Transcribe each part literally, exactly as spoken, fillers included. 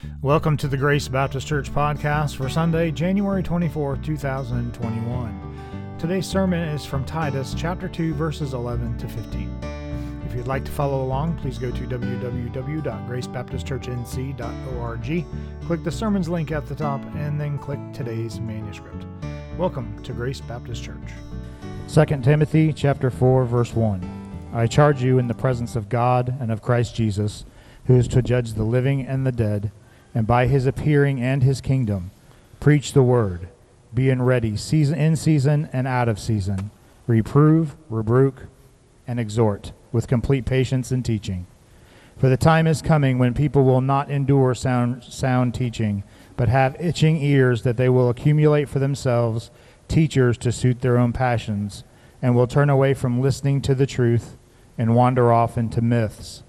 Welcome to the Grace Baptist Church podcast for Sunday, January twenty-fourth, two thousand twenty-one. Today's sermon is from Titus chapter two, verses eleven to fifteen. If you'd like to follow along, please go to w w w dot grace baptist church n c dot org, click the sermons link at the top, and then click today's manuscript. Welcome to Grace Baptist Church. Second Timothy chapter four, verse one. I charge you in the presence of God and of Christ Jesus, who is to judge the living and the dead, and by his appearing and his kingdom, preach the word, being ready season in season and out of season, reprove, rebuke, and exhort with complete patience and teaching. For the time is coming when people will not endure sound sound teaching, but have itching ears that they will accumulate for themselves teachers to suit their own passions, and will turn away from listening to the truth and wander off into myths.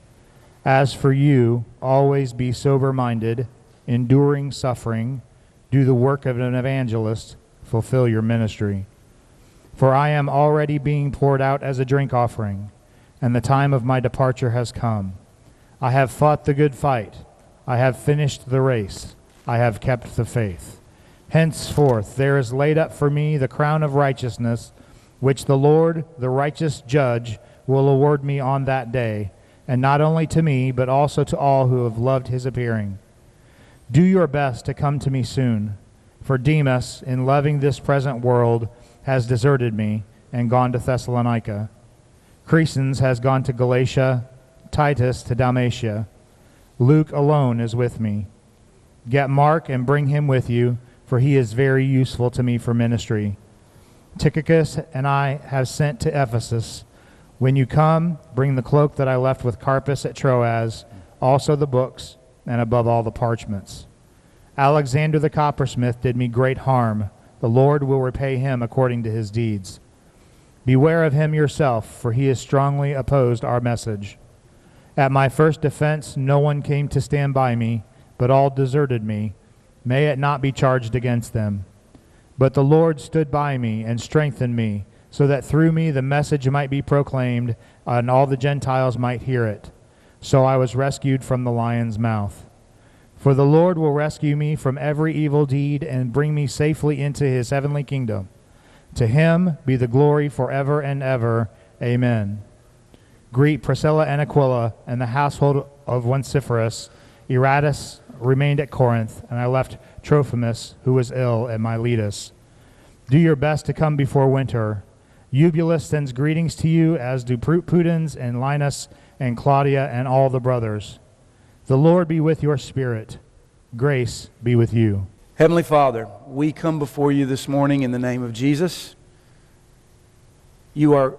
As for you, always be sober-minded, enduring suffering, do the work of an evangelist, fulfill your ministry. For I am already being poured out as a drink offering, and the time of my departure has come. I have fought the good fight. I have finished the race. I have kept the faith. Henceforth there is laid up for me the crown of righteousness, which the Lord, the righteous judge, will award me on that day, and not only to me, but also to all who have loved his appearing. Do your best to come to me soon, for Demas, in loving this present world, has deserted me and gone to Thessalonica. Crescens has gone to Galatia, Titus to Dalmatia. Luke alone is with me. Get Mark and bring him with you, for he is very useful to me for ministry. Tychicus and I have sent to Ephesus. When you come, bring the cloak that I left with Carpus at Troas, also the books, and above all the parchments. Alexander the coppersmith did me great harm. The Lord will repay him according to his deeds. Beware of him yourself, for he has strongly opposed our message. At my first defense no one came to stand by me, but all deserted me. May it not be charged against them. But the Lord stood by me and strengthened me, so that through me the message might be proclaimed, and all the Gentiles might hear it. So I was rescued from the lion's mouth. For the Lord will rescue me from every evil deed and bring me safely into his heavenly kingdom. To him be the glory forever and ever. Amen. Greet Priscilla and Aquila and the household of Onesiphorus. Eratus remained at Corinth, and I left Trophimus, who was ill, at Miletus. Do your best to come before winter. Eubulus sends greetings to you, as do Pudens and Linus and Claudia and all the brothers. The Lord be with your spirit. Grace be with you. Heavenly Father, we come before you this morning in the name of Jesus. You are,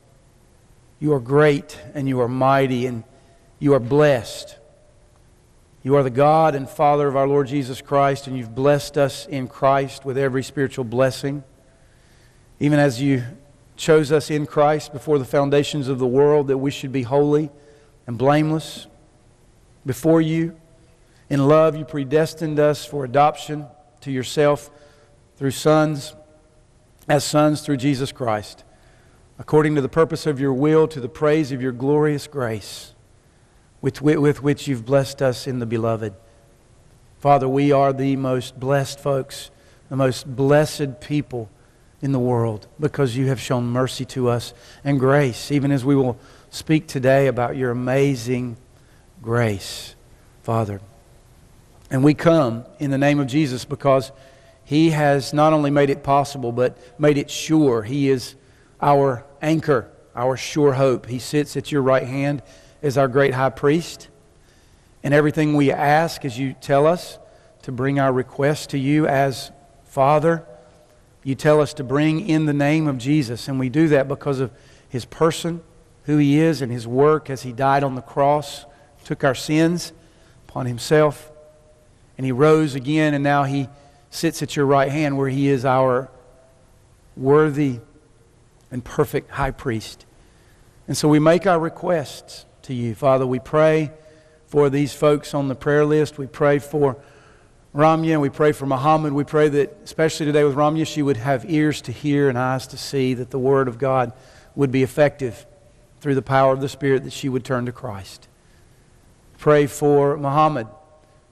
you are great and you are mighty and you are blessed. You are the God and Father of our Lord Jesus Christ, and you've blessed us in Christ with every spiritual blessing. Even as you chose us in Christ before the foundations of the world, that we should be holy and blameless before you. In love, you predestined us for adoption to yourself through sons, as sons through Jesus Christ, according to the purpose of your will, to the praise of your glorious grace, with, with which you've blessed us in the Beloved. Father, we are the most blessed folks, the most blessed people in the world, because you have shown mercy to us and grace, even as we will speak today about your amazing grace, Father. And we come in the name of Jesus because he has not only made it possible, but made it sure. He is our anchor, our sure hope. He sits at your right hand as our great high priest. And everything we ask, as you tell us, to bring our requests to you as Father, you tell us to bring in the name of Jesus, and we do that because of his person, who he is, and his work as he died on the cross, took our sins upon himself, and he rose again, and now he sits at your right hand where he is our worthy and perfect high priest. And so we make our requests to you. Father, we pray for these folks on the prayer list. We pray for Ramya, and we pray for Muhammad. We pray that, especially today with Ramya, she would have ears to hear and eyes to see, that the Word of God would be effective through the power of the Spirit, that she would turn to Christ. Pray for Muhammad.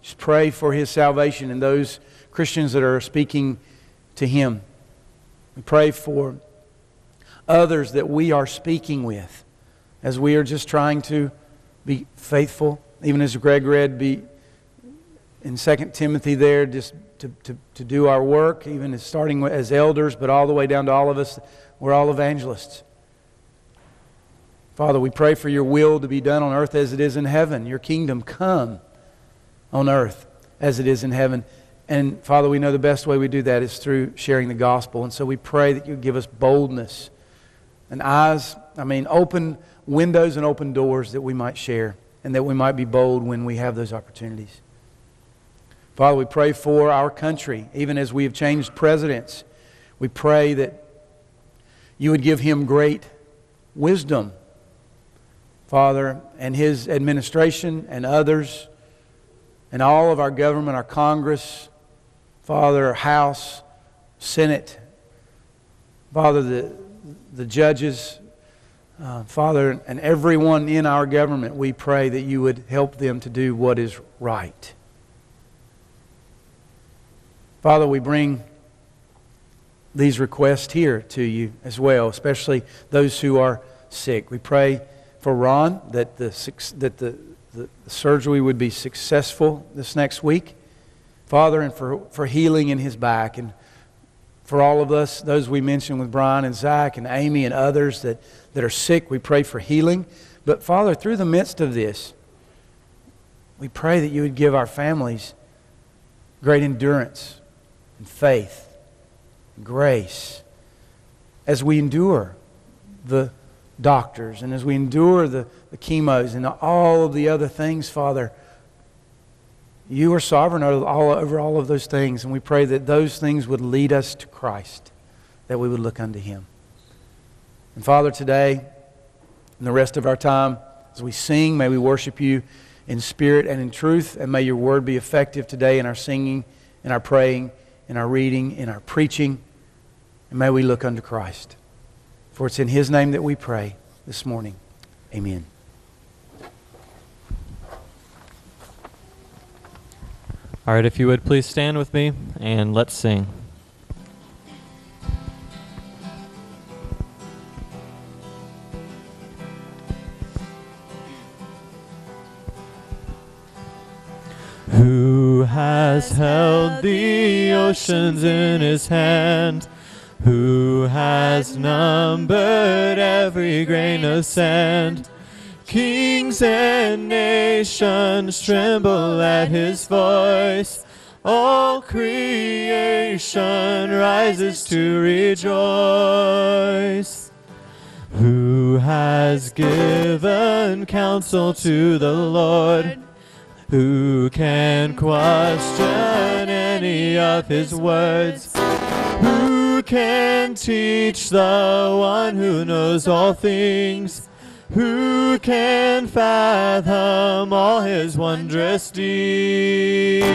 Just pray for his salvation and those Christians that are speaking to him. We pray for others that we are speaking with as we are just trying to be faithful. Even as Greg read, be in Second Timothy there, just to, to, to do our work, even as starting as elders, but all the way down to all of us. We're all evangelists. Father, we pray for your will to be done on earth as it is in heaven. Your kingdom come on earth as it is in heaven. And Father, we know the best way we do that is through sharing the gospel. And so we pray that you give us boldness and eyes, I mean, open windows and open doors that we might share and that we might be bold when we have those opportunities. Father, we pray for our country, even as we have changed presidents. We pray that you would give him great wisdom, Father, and his administration and others, and all of our government, our Congress, Father, our House, Senate, Father, the, the judges, uh, Father, and everyone in our government, we pray that you would help them to do what is right. Father, we bring these requests here to you as well, especially those who are sick. We pray for Ron that the that the, the surgery would be successful this next week, Father, and for, for healing in his back, and for all of us, those we mentioned with Brian and Zach and Amy and others that, that are sick, we pray for healing. But Father, through the midst of this, we pray that you would give our families great endurance and faith and grace as we endure the doctors and as we endure the, the chemos and all of the other things, Father. You are sovereign over all, over all of those things, and we pray that those things would lead us to Christ, that we would look unto him. And Father, today and the rest of our time, as we sing, may we worship you in spirit and in truth, and may your word be effective today in our singing, in our praying, in our reading, in our preaching, and may we look unto Christ. For it's in his name that we pray this morning. Amen. All right, if you would please stand with me and let's sing. Who has held the oceans in his hand? Who has numbered every grain of sand? Kings and nations tremble at his voice. All creation rises to rejoice. Who has given counsel to the Lord? Who can question any of his words? Who can teach the one who knows all things? Who can fathom all his wondrous deeds?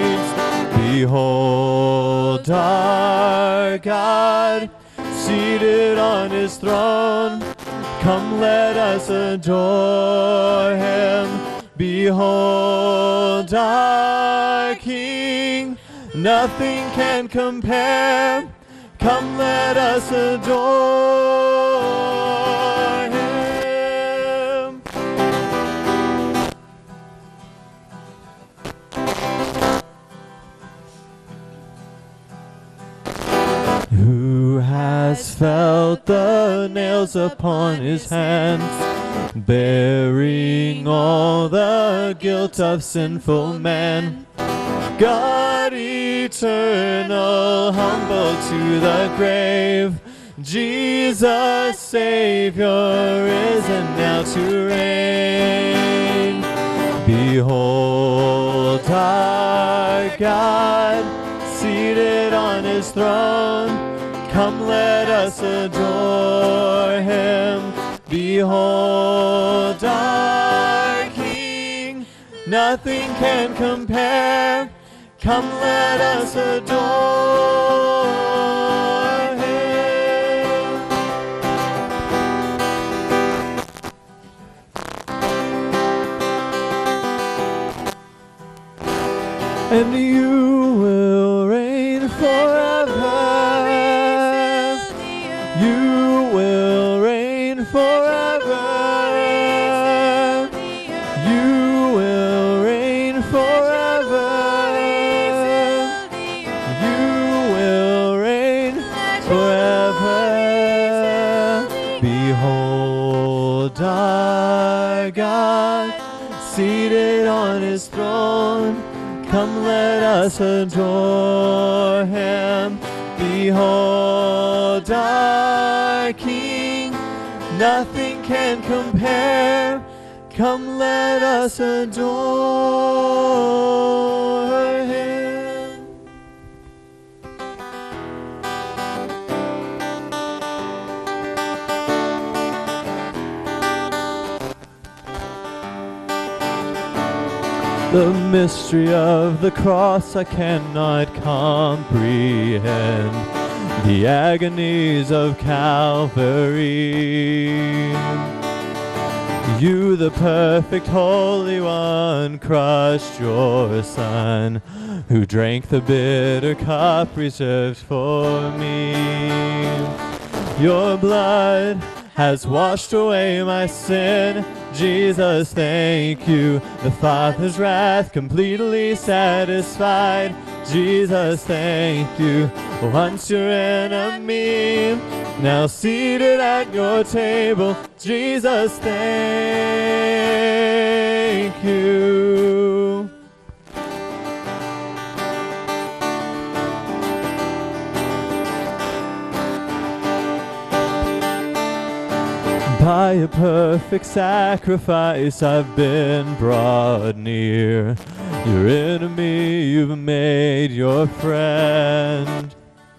Behold our God, seated on his throne. Come, let us adore him. Behold our King, nothing can compare. Come, let us adore him. Who has felt the nails upon his hands, bearing all the guilt of sinful man? God eternal, humble to the grave, Jesus Savior, risen now to reign. Behold our God, seated on his throne. Come, let us adore him. Behold our King, nothing can compare. Come, let us adore him. and you will reign forever. You will reign forever. You will reign forever. You will reign forever. Behold our God, seated on his throne. Come, let us adore him. Behold our King, nothing can compare. Come, let us adore him. The mystery of the cross I cannot comprehend, the agonies of Calvary. You, the perfect Holy One, crushed your Son, who drank the bitter cup reserved for me. Your blood has washed away my sin. Jesus, thank you. The Father's wrath completely satisfied. Jesus, thank you. Once your enemy, now seated at your table. Jesus, thank you. By a perfect sacrifice I've been brought near. Your enemy you've made your friend,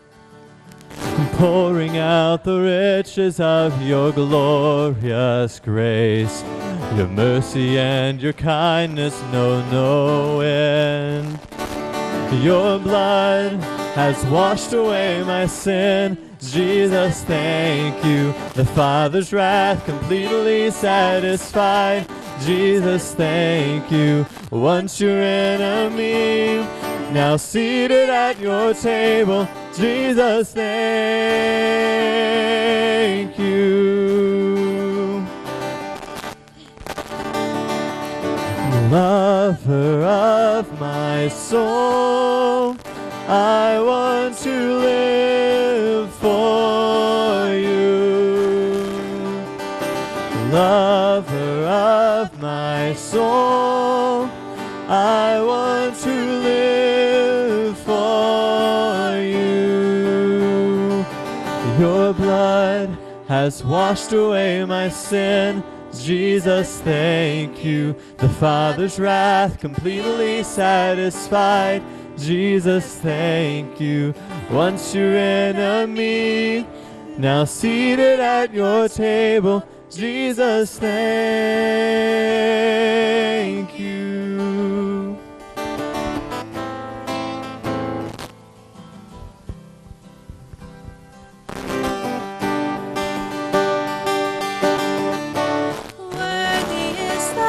pouring out the riches of your glorious grace. Your mercy and your kindness know no end. Your blood has washed away my sin. Jesus, thank you. The Father's wrath completely satisfied. Jesus, thank you. Once your enemy, now seated at your table. Jesus, thank you. Lover of my soul, I want to live for you. Lover of my soul, I want to live for you. Your blood has washed away my sin. Jesus, thank you. The Father's wrath completely satisfied. Jesus, thank you. Once your enemy, now seated at your table. Jesus, thank you. Worthy is the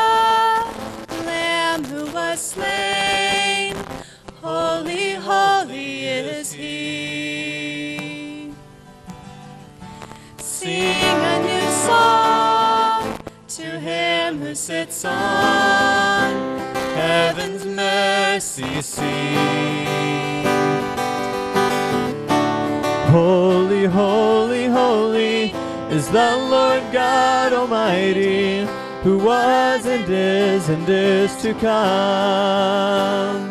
Lamb who was slain. Holy, holy is he. Sing a new song to him who sits on heaven's mercy seat. Holy, holy, holy is the Lord God Almighty, who was and is and is to come.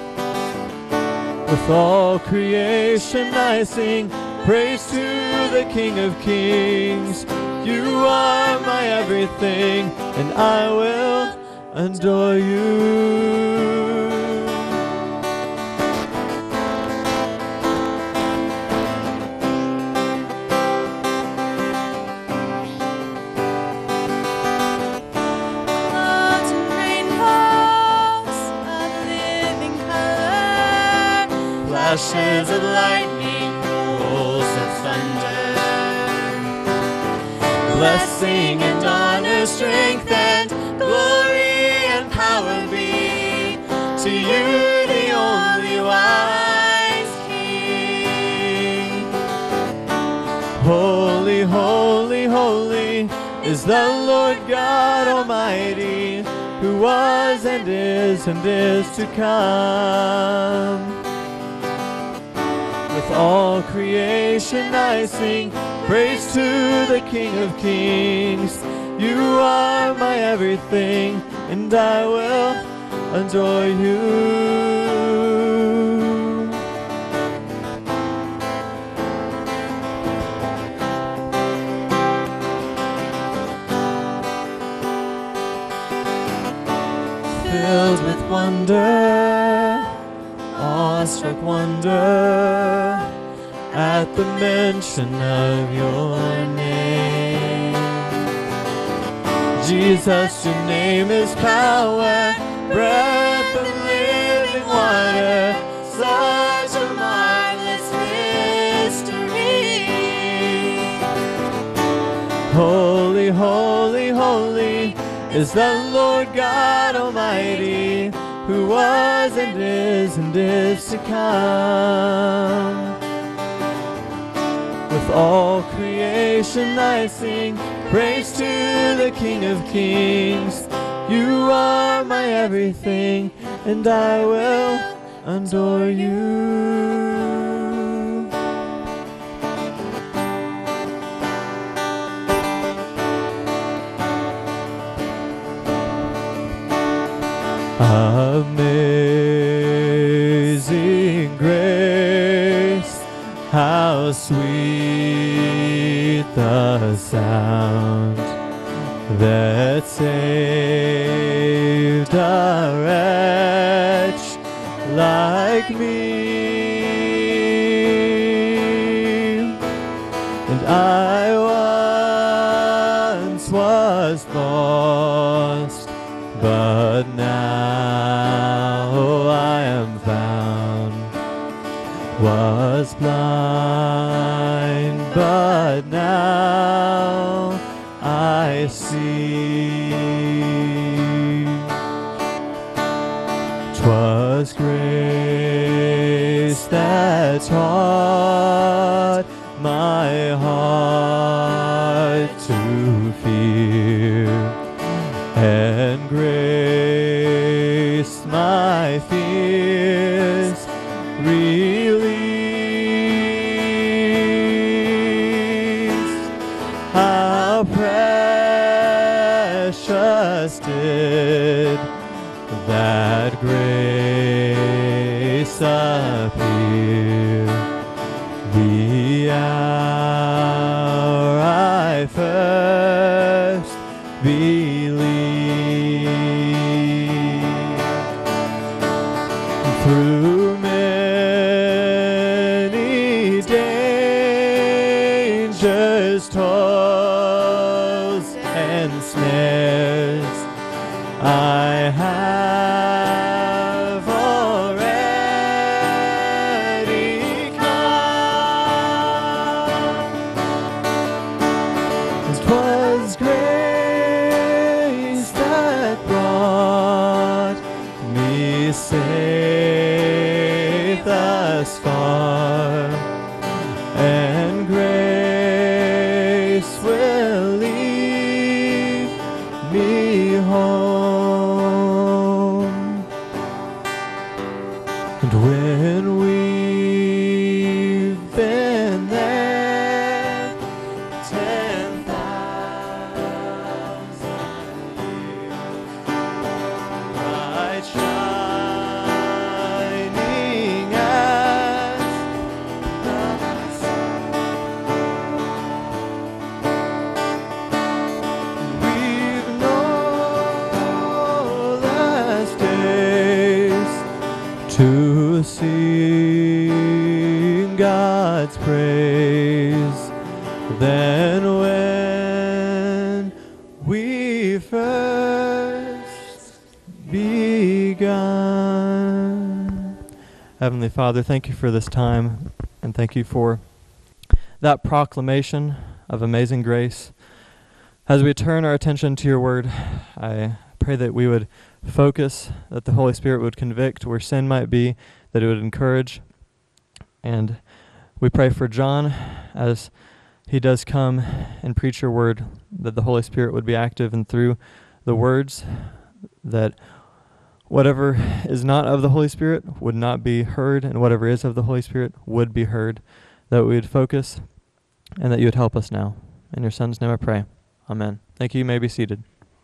With all creation I sing praise to the King of Kings. You are my everything, and I will adore you. Clouds and rainbows of living color, flashes of lightning, rolls of thunder. Blessing and honor, strength and glory and power be to you. the only wise King. Holy, holy, holy is the Lord God Almighty, who was and is and is to come. With all creation I sing praise to the King of Kings. You are my everything, and I will adore you. Filled with wonder, awestruck wonder, at the mention of your name. Jesus, your name is power, breath of living water, such a marvelous mystery. Holy, holy, holy is the Lord God Almighty, who was and is and is to come. With all creation I sing praise to the King of Kings. You are my everything, and I will adore you. Amazing grace, how sweet the sound that saved a wretch like me. And I once was lost, but now I am found. Was blind, but now I see. 'Twas grace that taught my heart to fear, and grace my fears released. How precious did that grace appear, the hour I first believed. Through many dangers, toils, and snares, I have already come. 'Twas grace that brought me safe thus far, and grace will lead me home. And when we've been there ten thousand years, bright shining as the sun, we've no last days to sing God's praise than when we first begun. Heavenly Father, thank you for this time, and thank you for that proclamation of amazing grace. As we turn our attention to your word, I pray that we would focus, that the Holy Spirit would convict where sin might be, that it would encourage. And we pray for John as he does come and preach your word, that the Holy Spirit would be active and through the words, that whatever is not of the Holy Spirit would not be heard, and whatever is of the Holy Spirit would be heard, that we would focus, and that you would help us now. In your Son's name I pray. Amen. Thank you. You may be seated.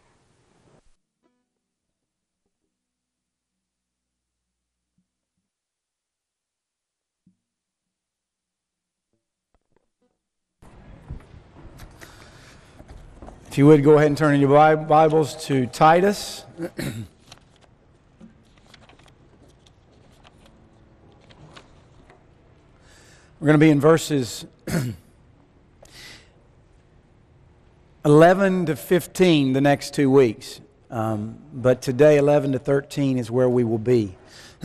If you would, go ahead and turn in your Bi- Bibles to Titus. We're going to be in verses eleven to fifteen the next two weeks. Um, but today, eleven to thirteen is where we will be.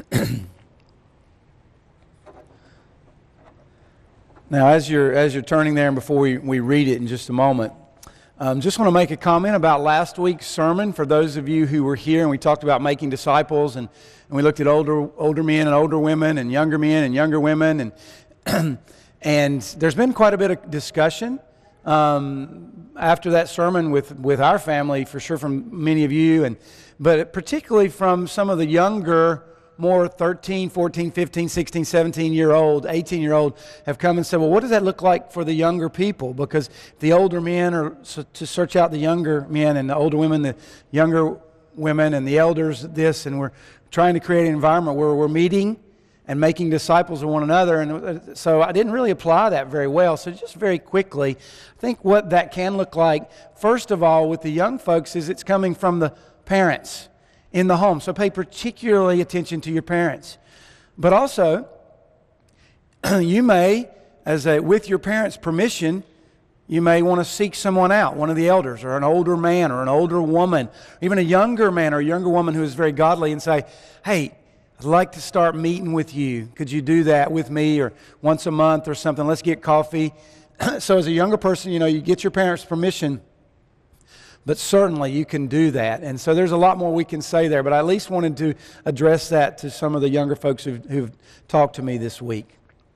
Now, as you're, as you're turning there, and before we, we read it in just a moment, Um, just want to make a comment about last week's sermon for those of you who were here, and we talked about making disciples, and, and we looked at older older men and older women and younger men and younger women, and and there's been quite a bit of discussion um, after that sermon with, with our family, for sure, from many of you, and but particularly from some of the younger, more thirteen, fourteen, fifteen, sixteen, seventeen year old, eighteen year old have come and said, well, what does that look like for the younger people? Because the older men are so, to search out the younger men, and the older women, the younger women, and the elders, this, and we're trying to create an environment where we're meeting and making disciples of one another. And so I didn't really apply that very well. So just very quickly, I think what that can look like, first of all, with the young folks, is it's coming from the parents in the home. So pay particularly attention to your parents. But also, you may, as a, with your parents' permission, you may want to seek someone out, one of the elders, or an older man, or an older woman, even a younger man or a younger woman who is very godly, and say, hey, I'd like to start meeting with you. Could you do that with me, or once a month or something? Let's get coffee. So as a younger person, you know, you get your parents' permission, but certainly you can do that. And so there's a lot more we can say there, but I at least wanted to address that to some of the younger folks who've, who've talked to me this week.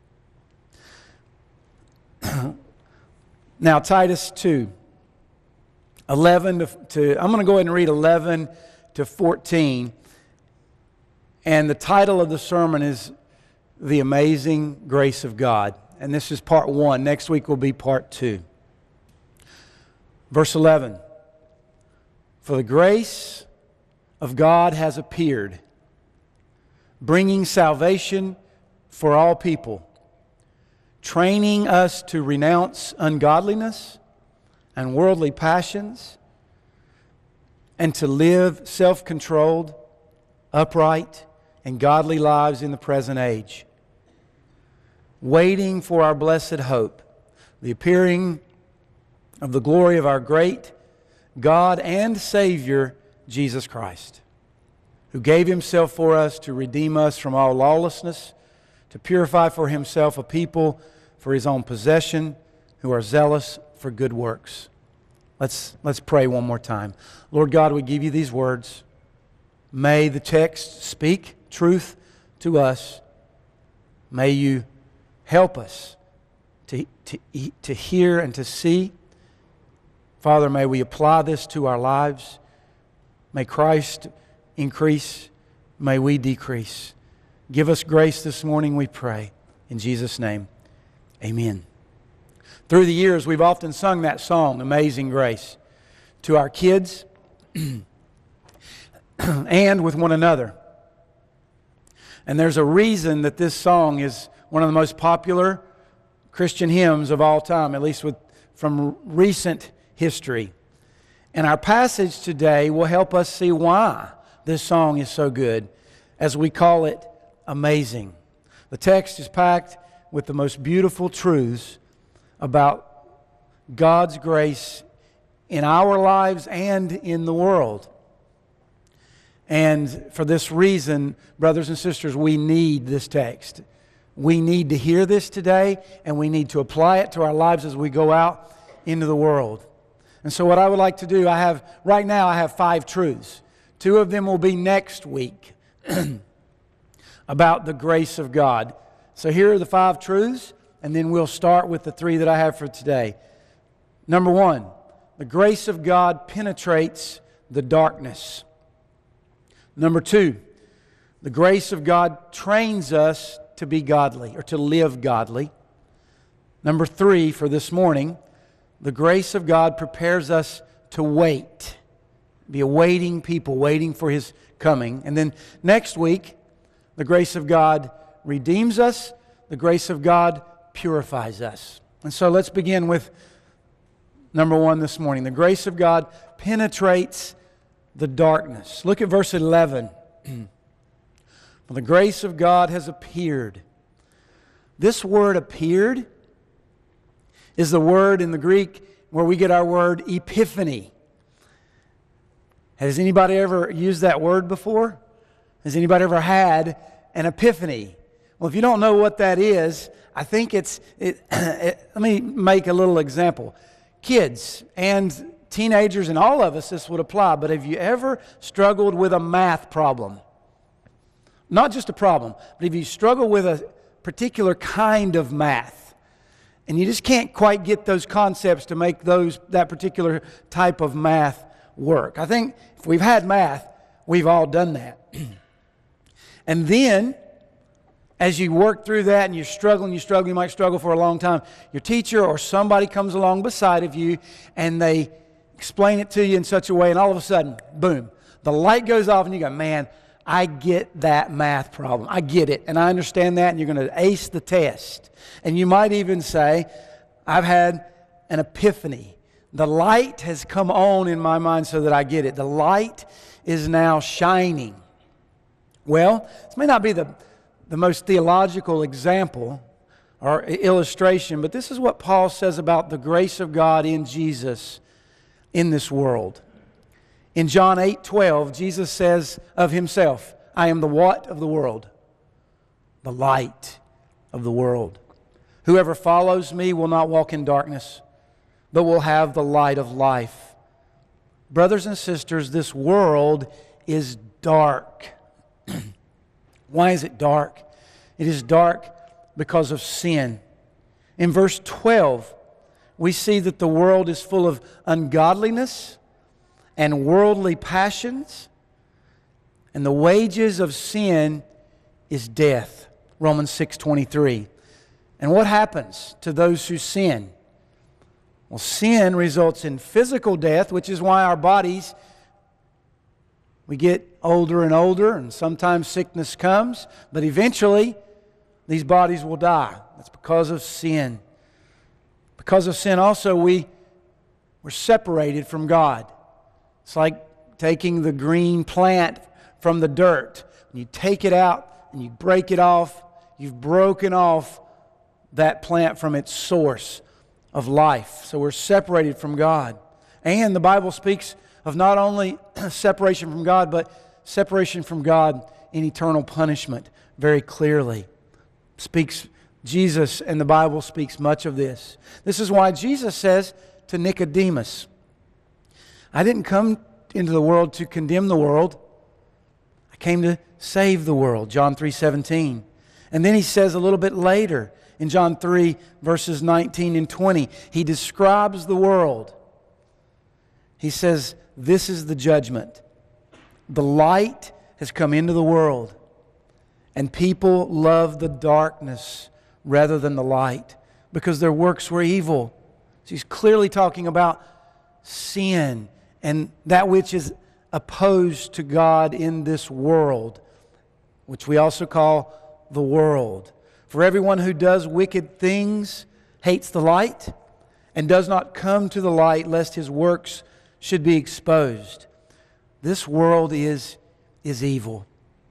Now, Titus two, eleven to, to, I'm going to go ahead and read eleven to fourteen. And the title of the sermon is The Amazing Grace of God. And this is part one. Next week will be part two. Verse eleven. For the grace of God has appeared, bringing salvation for all people, training us to renounce ungodliness and worldly passions, and to live self-controlled, upright, and godly lives in the present age, waiting for our blessed hope, the appearing of the glory of our great God and Savior, Jesus Christ, who gave Himself for us to redeem us from all lawlessness, to purify for Himself a people for His own possession, who are zealous for good works. Let's, let's pray one more time. Lord God, we give You these words. May the text speak truth to us. May You help us to, to, to hear and to see. Father, may we apply this to our lives. May Christ increase. May we decrease. Give us grace this morning, we pray. In Jesus' name, amen. Through the years, we've often sung that song, Amazing Grace, to our kids and with one another. And there's a reason that this song is one of the most popular Christian hymns of all time, at least with, from recent history. And our passage today will help us see why this song is so good, as we call it amazing. The text is packed with the most beautiful truths about God's grace in our lives and in the world. And for this reason, brothers and sisters, we need this text. We need to hear this today, and we need to apply it to our lives as we go out into the world. And so what I would like to do, I have, right now I have five truths Two of them will be next week about the grace of God. So here are the five truths, and then we'll start with the three that I have for today. Number one, the grace of God penetrates the darkness. Number two, the grace of God trains us to be godly or to live godly. Number three, for this morning, the grace of God prepares us to wait. Be a waiting people, waiting for His coming. And then next week, the grace of God redeems us. The grace of God purifies us. And so let's begin with number one this morning. The grace of God penetrates the darkness. Look at verse eleven. For the grace of God has appeared. This word appeared is the word in the Greek where we get our word epiphany. Has anybody ever used that word before? Has anybody ever had an epiphany? Well, if you don't know what that is, I think it's, it, it, let me make a little example. Kids and teenagers and all of us, this would apply, but have you ever struggled with a math problem? Not just a problem, but if you struggle with a particular kind of math, and you just can't quite get those concepts to make those that particular type of math work. I think if we've had math, we've all done that. And then, as you work through that and you're struggling, you struggle, you might struggle for a long time, your teacher or somebody comes along beside of you and they explain it to you in such a way, and all of a sudden, boom, the light goes off and you go, man, I get that math problem. I get it, and I understand that, and you're going to ace the test. And you might even say, I've had an epiphany. The light has come on in my mind so that I get it. The light is now shining. Well, this may not be the, the most theological example or illustration, but this is what Paul says about the grace of God in Jesus in this world. In John eight twelve, Jesus says of Himself, I am the what of the world? The light of the world. Whoever follows me will not walk in darkness, but will have the light of life. Brothers and sisters, this world is dark. Why is it dark? It is dark because of sin. In verse twelve, we see that the world is full of ungodliness and worldly passions, and the wages of sin is death. Romans six twenty-three. And what happens to those who sin? Well, sin results in physical death, which is why our bodies, we get older and older, and sometimes sickness comes, but eventually these bodies will die. That's because of sin. Because of sin also, we were separated from God. It's like taking the green plant from the dirt. When you take it out and you break it off, you've broken off that plant from its source of life. So we're separated from God. And the Bible speaks of not only separation from God, but separation from God in eternal punishment very clearly. Speaks Jesus, and the Bible speaks much of this. This is why Jesus says to Nicodemus, I didn't come into the world to condemn the world. I came to save the world. John three seventeen. And then He says a little bit later in John three verses nineteen and twenty, He describes the world. He says, this is the judgment. The light has come into the world, and people love the darkness rather than the light because their works were evil. So He's clearly talking about sin and that which is opposed to God in this world, which we also call the world. For everyone who does wicked things hates the light and does not come to the light lest his works should be exposed. This world is, is evil.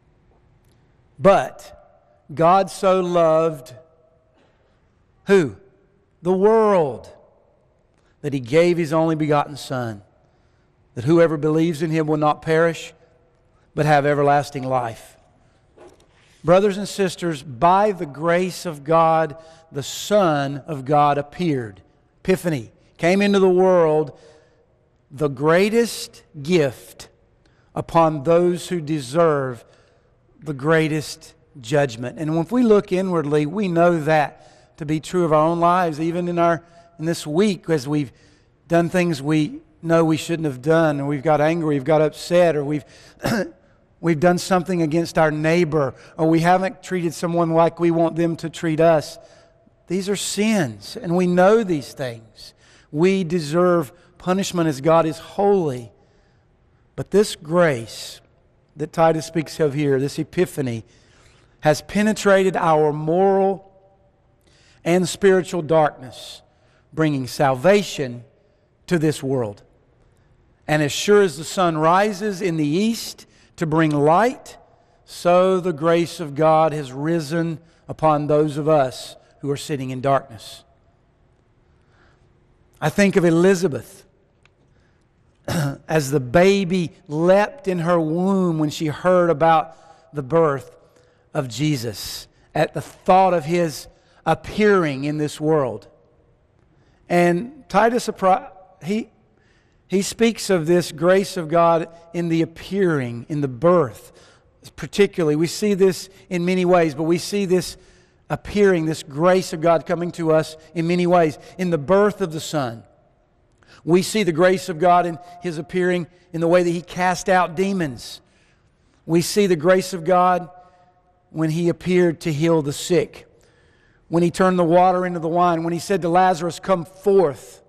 But God so loved who? The world, that He gave His only begotten Son, that whoever believes in Him will not perish, but have everlasting life. Brothers and sisters, by the grace of God, the Son of God appeared. Epiphany. Came into the world, the greatest gift upon those who deserve the greatest judgment. And if we look inwardly, we know that to be true of our own lives, even in our in this week, as we've done things we know we shouldn't have done, or we've got angry, we've got upset, or we've we've done something against our neighbor, or we haven't treated someone like we want them to treat us. These are sins, and we know these things. We deserve punishment as God is holy. But this grace that Titus speaks of here, this epiphany, has penetrated our moral and spiritual darkness, bringing salvation to this world. And as sure as the sun rises in the east to bring light, so the grace of God has risen upon those of us who are sitting in darkness. I think of Elizabeth as the baby leapt in her womb when she heard about the birth of Jesus, at the thought of His appearing in this world. And Titus, he, he speaks of this grace of God in the appearing, in the birth. Particularly, we see this in many ways, but we see this appearing, this grace of God coming to us in many ways. In the birth of the Son, we see the grace of God in His appearing in the way that He cast out demons. We see the grace of God when He appeared to heal the sick, when He turned the water into the wine, when He said to Lazarus, "Come forth."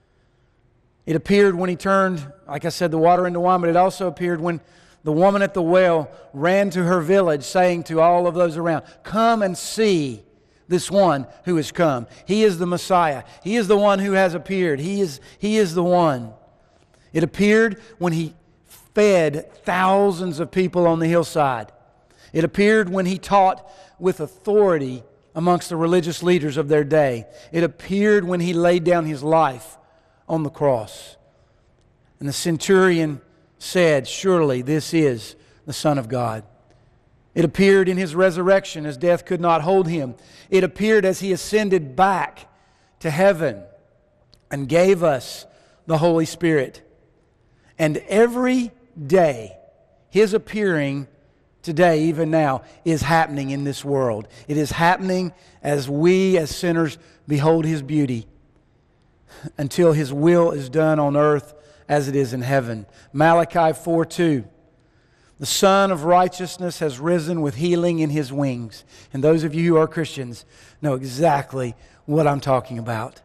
It appeared when He turned, like I said, the water into wine, but it also appeared when the woman at the well ran to her village, saying to all of those around, "Come and see this one who has come. He is the Messiah. He is the one who has appeared. He is, he is the one." It appeared when He fed thousands of people on the hillside. It appeared when He taught with authority amongst the religious leaders of their day. It appeared when He laid down His life on the cross. And the centurion said, "Surely this is the Son of God." It appeared in His resurrection as death could not hold Him. It appeared as He ascended back to heaven and gave us the Holy Spirit. And every day, His appearing today, even now, is happening in this world. It is happening as we, as sinners, behold His beauty until His will is done on earth as it is in heaven. Malachi four two. The Son of Righteousness has risen with healing in His wings. And those of you who are Christians know exactly what I'm talking about.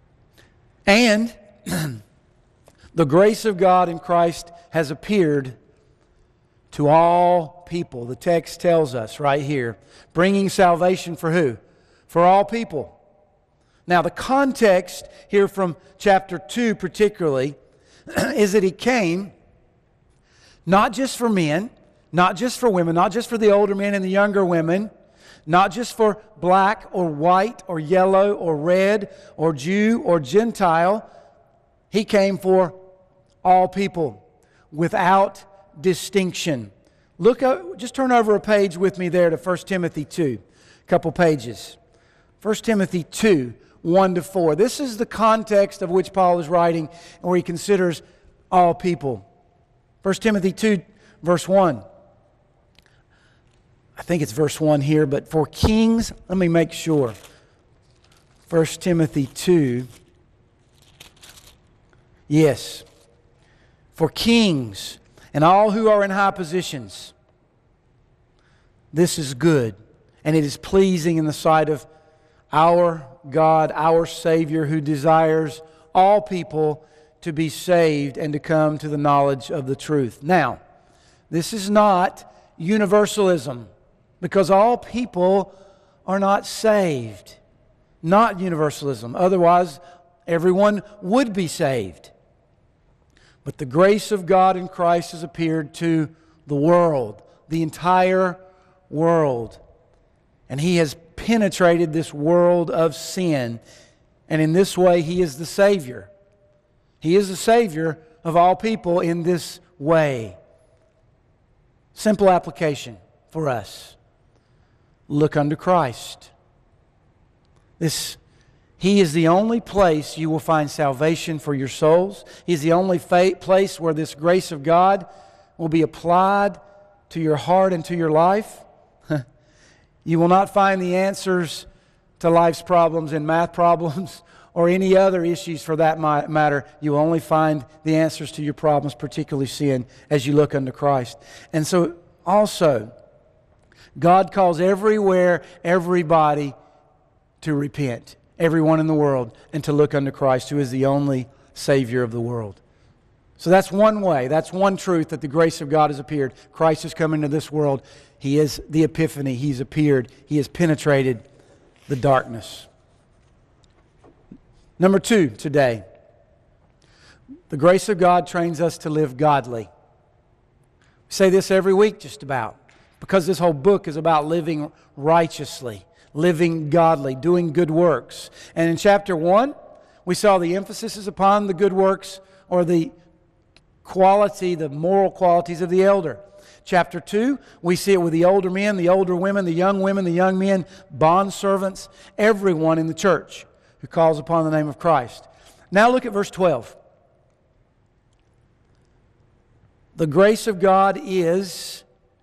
And the grace of God in Christ has appeared to all people. The text tells us right here, bringing salvation for who? For all people. Now the context here from chapter two particularly is that He came not just for men, not just for women, not just for the older men and the younger women, not just for black or white or yellow or red or Jew or Gentile. He came for all people without distinction. Look, just turn over a page with me there to First Timothy two, a couple pages. First Timothy two, one to four. This is the context of which Paul is writing, where he considers all people. First Timothy two, verse one. I think it's verse one here, but for kings, let me make sure. First Timothy two. Yes. For kings and all who are in high positions, this is good, and it is pleasing in the sight of our God, our Savior, who desires all people to be saved and to come to the knowledge of the truth. Now, this is not universalism, because all people are not saved. Not universalism. Otherwise, everyone would be saved. But the grace of God in Christ has appeared to the world, the entire world. And He has penetrated this world of sin. And in this way, He is the Savior. He is the Savior of all people in this way. Simple application for us. Look unto Christ. This He is the only place you will find salvation for your souls. He is the only fa- place where this grace of God will be applied to your heart and to your life. You will not find the answers to life's problems in math problems or any other issues for that matter. You will only find the answers to your problems, particularly sin, as you look unto Christ. And so also, God calls everywhere, everybody to repent, everyone in the world, and to look unto Christ, who is the only Savior of the world. So that's one way, that's one truth, that the grace of God has appeared. Christ has come into this world. He is the epiphany. He's appeared. He has penetrated the darkness. Number two today, the grace of God trains us to live godly. We say this every week just about, because this whole book is about living righteously, living godly, doing good works. And in chapter one, we saw the emphasis is upon the good works, or the quality, the moral qualities of the elder. Chapter two, we see it with the older men, the older women, the young women, the young men, bondservants, everyone in the church who calls upon the name of Christ. Now look at verse twelve. The grace of God is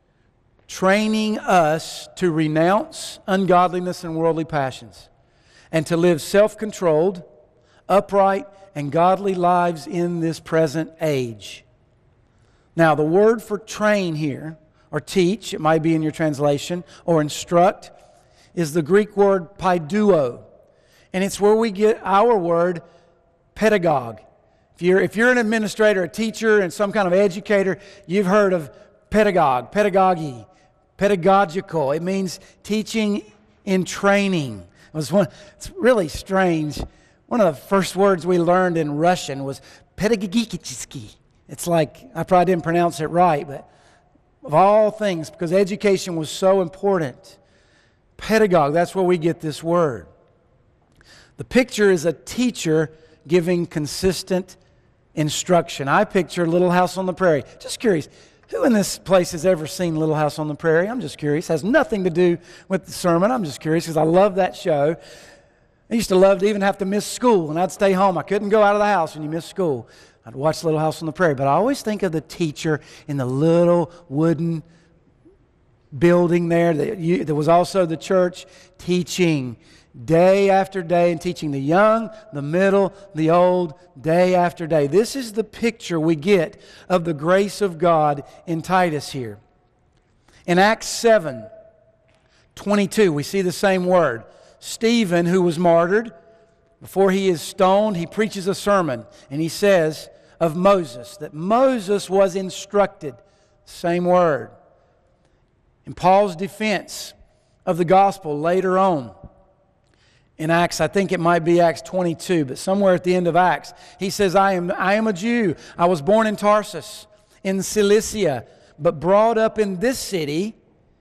training us to renounce ungodliness and worldly passions, and to live self-controlled, upright, and godly lives in this present age. Now, the word for train here, or teach, it might be in your translation, or instruct, is the Greek word paiduo. And it's where we get our word pedagogue. If you're, if you're an administrator, a teacher, and some kind of educator, you've heard of pedagogue, pedagogy, pedagogical. It means teaching in training. It was one, it's really strange. One of the first words we learned in Russian was pedagogichesky. It's like, I probably didn't pronounce it right, but of all things, because education was so important. Pedagogue, that's where we get this word. The picture is a teacher giving consistent instruction. I picture Little House on the Prairie. Just curious, who in this place has ever seen Little House on the Prairie? I'm just curious. It has nothing to do with the sermon. I'm just curious because I love that show. I used to love to even have to miss school, and I'd stay home. I couldn't go out of the house when you missed school. I'd watch Little House on the Prairie. But I always think of the teacher in the little wooden building there. There was also the church teaching day after day, and teaching the young, the middle, the old, day after day. This is the picture we get of the grace of God in Titus here. In Acts seven twenty-two, we see the same word. Stephen, who was martyred, before he is stoned, he preaches a sermon, and he says of Moses that Moses was instructed. Same word. In Paul's defense of the gospel later on, in Acts, I think it might be Acts twenty-two, but somewhere at the end of Acts, he says, I am, I am a Jew. I was born in Tarsus, in Cilicia, but brought up in this city,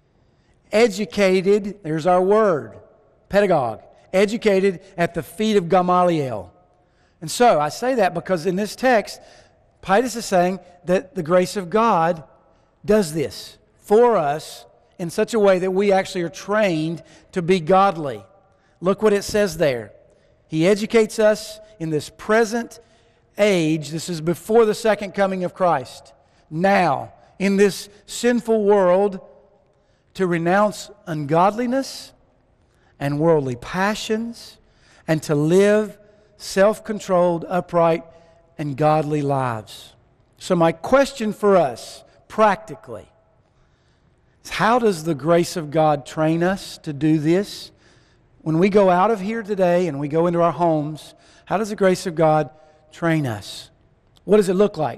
educated, there's our word, pedagogue, educated at the feet of Gamaliel. And so, I say that because in this text, Titus is saying that the grace of God does this for us in such a way that we actually are trained to be godly. Look what it says there. He educates us in this present age. This is before the second coming of Christ. Now, in this sinful world, to renounce ungodliness and worldly passions, and to live self-controlled, upright, and godly lives. So my question for us, practically, is how does the grace of God train us to do this? When we go out of here today and we go into our homes, how does the grace of God train us? What does it look like?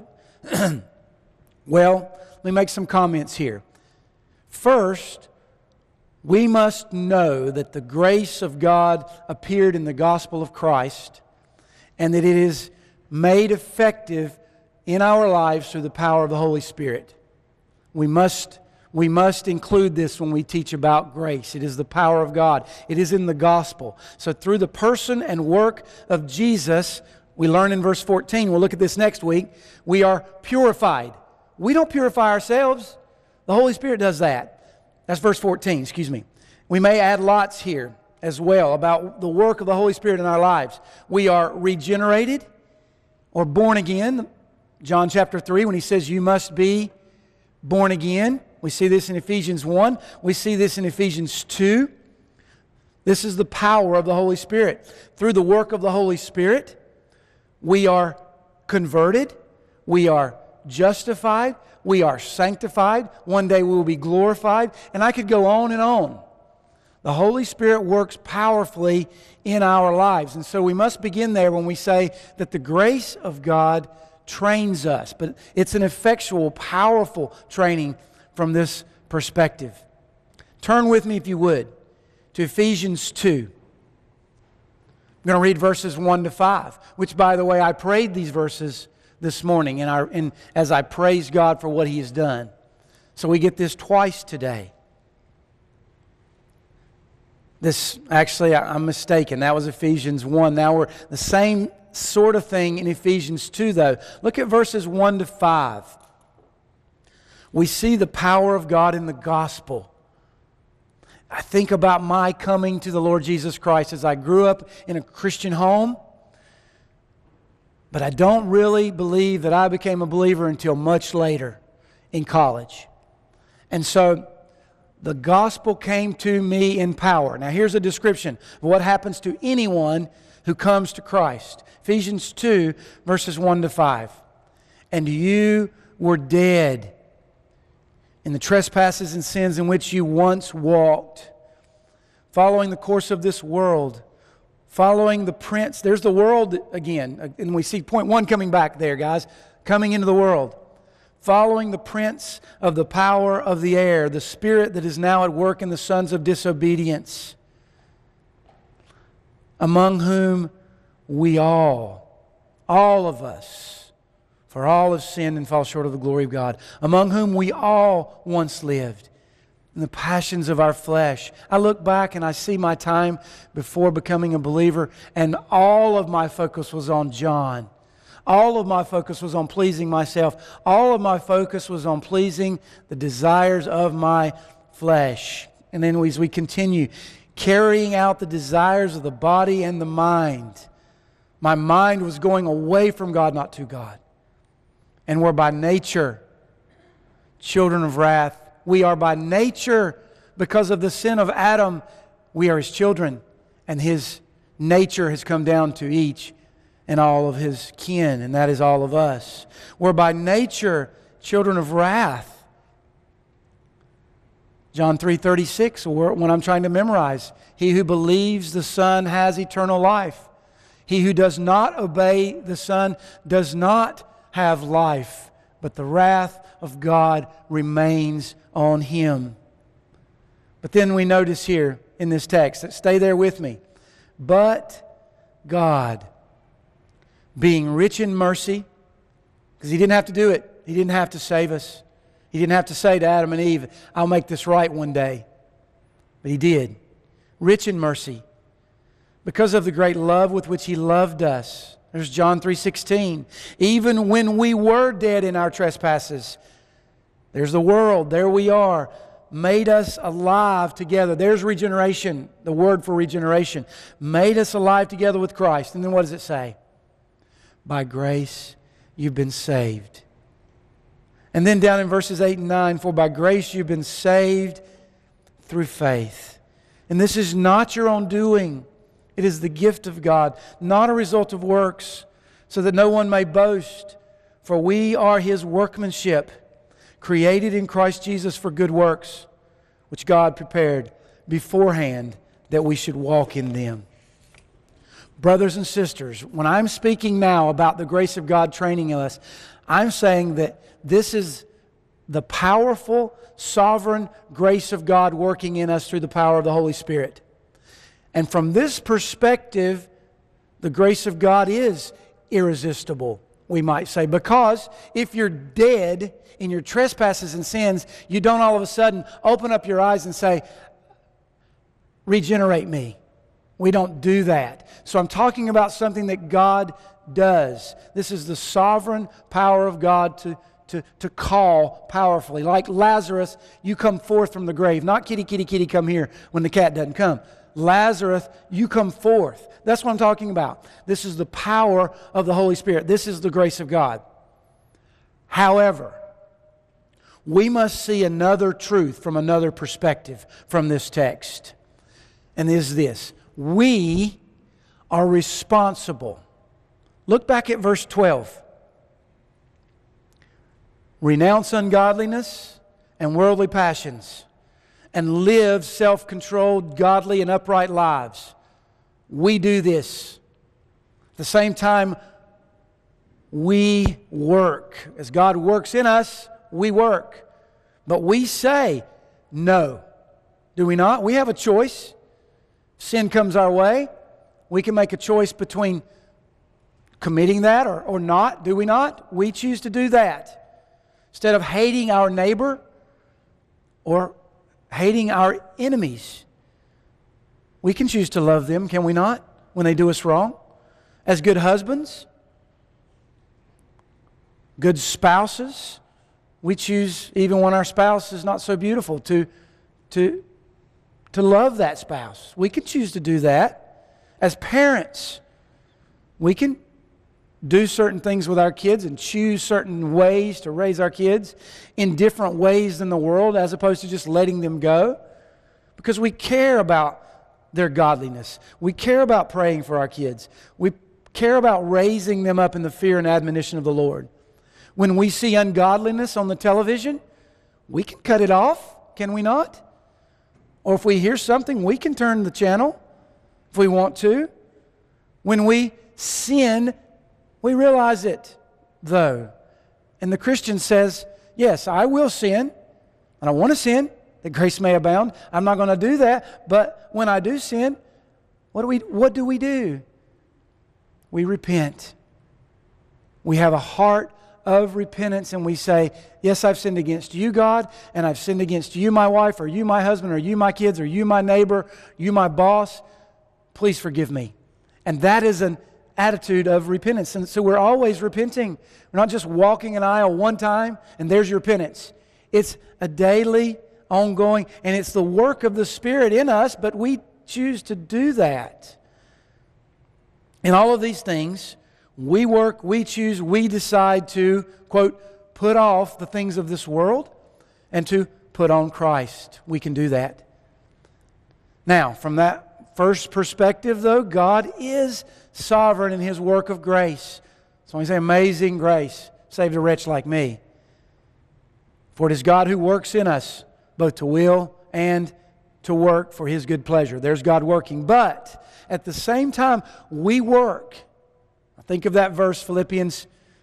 Well, let me make some comments here. First, we must know that the grace of God appeared in the gospel of Christ, and that it is made effective in our lives through the power of the Holy Spirit. We must We must include this when we teach about grace. It is the power of God. It is in the gospel. So through the person and work of Jesus, we learn in verse fourteen, we'll look at this next week, we are purified. We don't purify ourselves. The Holy Spirit does that. That's verse fourteen, excuse me. We may add lots here as well about the work of the Holy Spirit in our lives. We are regenerated or born again. John chapter three, when he says you must be born again. We see this in Ephesians one. We see this in Ephesians two. This is the power of the Holy Spirit. Through the work of the Holy Spirit, we are converted, we are justified, we are sanctified. One day we will be glorified. And I could go on and on. The Holy Spirit works powerfully in our lives. And so we must begin there when we say that the grace of God trains us. But it's an effectual, powerful training from this perspective. Turn with me, if you would, to Ephesians two. I'm going to read verses one to five, which, by the way, I prayed these verses this morning and, our, and as I praised God for what He has done. So we get this twice today. This, actually, I'm mistaken. That was Ephesians one. Now we're the same sort of thing in Ephesians two, though. Look at verses one to five. We see the power of God in the gospel. I think about my coming to the Lord Jesus Christ as I grew up in a Christian home, but I don't really believe that I became a believer until much later in college. And so the gospel came to me in power. Now here's a description of what happens to anyone who comes to Christ. Ephesians two, verses one to five. And you were dead in the trespasses and sins in which you once walked, following the course of this world, following the prince. There's the world again. And we see point one coming back there, guys. Coming into the world. Following the prince of the power of the air, the spirit that is now at work in the sons of disobedience, among whom we all, all of us, for all have sinned and fall short of the glory of God, among whom we all once lived in the passions of our flesh. I look back and I see my time before becoming a believer, and all of my focus was on John. All of my focus was on pleasing myself. All of my focus was on pleasing the desires of my flesh. And then as we continue, carrying out the desires of the body and the mind. My mind was going away from God, not to God. And we're by nature children of wrath. We are by nature, because of the sin of Adam, we are His children. And His nature has come down to each and all of His kin, and that is all of us. We're by nature children of wrath. John three thirty-six, when I'm trying to memorize, he who believes the Son has eternal life. He who does not obey the Son does not have life, but the wrath of God remains on him. But then we notice here in this text, stay there with me, but God, being rich in mercy, because He didn't have to do it. He didn't have to save us. He didn't have to say to Adam and Eve, I'll make this right one day. But He did. Rich in mercy, because of the great love with which He loved us. There's John three sixteen. Even when we were dead in our trespasses, there's the world, there we are, made us alive together. There's regeneration, the word for regeneration. Made us alive together with Christ. And then what does it say? By grace you've been saved. And then down in verses eight and nine, for by grace you've been saved through faith. And this is not your own doing. It is the gift of God, not a result of works, so that no one may boast. For we are His workmanship, created in Christ Jesus for good works, which God prepared beforehand that we should walk in them. Brothers and sisters, when I'm speaking now about the grace of God training us, I'm saying that this is the powerful, sovereign grace of God working in us through the power of the Holy Spirit. And from this perspective, the grace of God is irresistible, we might say, because if you're dead in your trespasses and sins, you don't all of a sudden open up your eyes and say, regenerate me. We don't do that. So I'm talking about something that God does. This is the sovereign power of God to, to, to call powerfully. Like Lazarus, you come forth from the grave. Not kitty, kitty, kitty, come here when the cat doesn't come. Lazarus, you come forth. That's what I'm talking about. This is the power of the Holy Spirit. This is the grace of God. However, we must see another truth from another perspective from this text. And it is this: we are responsible. Look back at verse twelve. Renounce ungodliness and worldly passions, and live self-controlled, godly, and upright lives. We do this. At the same time, we work. As God works in us, we work. But we say no. Do we not? We have a choice. Sin comes our way. We can make a choice between committing that or, or not. Do we not? We choose to do that. Instead of hating our neighbor or hating our enemies, we can choose to love them, can we not, when they do us wrong? As good husbands, good spouses, we choose, even when our spouse is not so beautiful, to, to, to love that spouse. We can choose to do that. As parents, we can do certain things with our kids and choose certain ways to raise our kids in different ways than the world, as opposed to just letting them go, because we care about their godliness. We care about praying for our kids. We care about raising them up in the fear and admonition of the Lord. When we see ungodliness on the television, we can cut it off, can we not? Or if we hear something, we can turn the channel if we want to. When we sin, we realize it, though. And the Christian says, yes, I will sin. I don't want to sin, that grace may abound. I'm not going to do that. But when I do sin, what do we, what do we do? We repent. We have a heart of repentance, and we say, yes, I've sinned against you, God, and I've sinned against you, my wife, or you, my husband, or you, my kids, or you, my neighbor, you, my boss. Please forgive me. And that is an attitude of repentance. And so we're always repenting. We're not just walking an aisle one time and there's your penance. It's a daily, ongoing, and it's the work of the Spirit in us, but we choose to do that. In all of these things, we work, we choose, we decide to, quote, put off the things of this world and to put on Christ. We can do that. Now, from that first perspective, though, God is sovereign in His work of grace. So we say, amazing grace saved a wretch like me. For it is God who works in us, both to will and to work for His good pleasure. There's God working. But at the same time, we work. Think of that verse, Philippians